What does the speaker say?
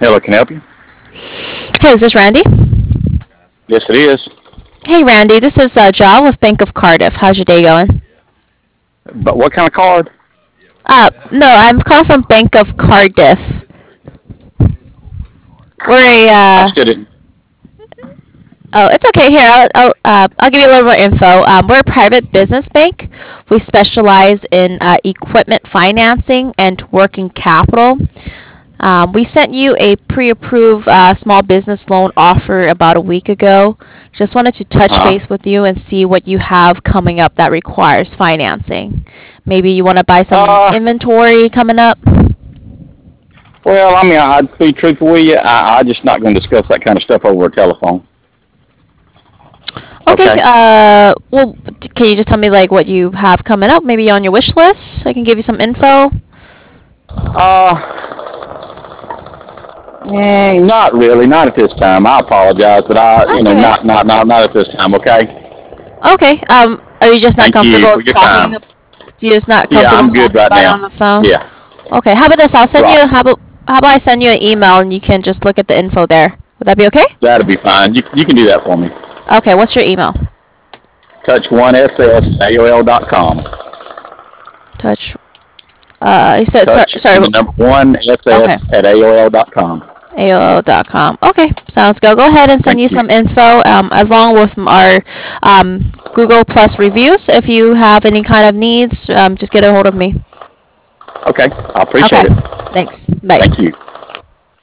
Hello, can I help you? Hey, is this Randy? Yes, it is. Hey, Randy, this is Jal with Bank of Cardiff. How's your day going? But what kind of card? No, I'm calling from Bank of Cardiff. We're a, I still didn't. oh, it's okay. Here, I'll give you a little more info. We're a private business bank. We specialize in equipment financing and working capital. We sent you a pre-approved small business loan offer about a week ago. Just wanted to touch Uh, base with you and see what you have coming up that requires financing. Maybe you want to buy some uh, inventory coming up. well, I mean, I'd be truthful with you. I'm just not going to discuss that kind of stuff over a telephone. Okay. Okay. Well, can you just tell me like what you have coming up? Maybe on your wish list. I can give you some info. Uh, not really. Not at this time. I apologize, but Okay. not at this time. Okay. Okay. Are you just not Thank you comfortable for your talking? time. You're just not Yeah, comfortable I'm good talking right about it now. on the phone. Yeah. Okay. How about this? I'll send you. Right. How about I send you an email and you can just look at the info there. Would that be okay? That'll be fine. You can do that for me. Okay. What's your email? Touch1ss@aol.com. Touch. You said sorry. Touch Sorry. and the number one Okay. ss at aol.com. AOL.com. Okay, sounds good. Go ahead and send Thank you you. some info along with our Google Plus reviews. If you have any kind of needs, just get a hold of me. Okay, I appreciate Okay, it. thanks. Bye. Thank you.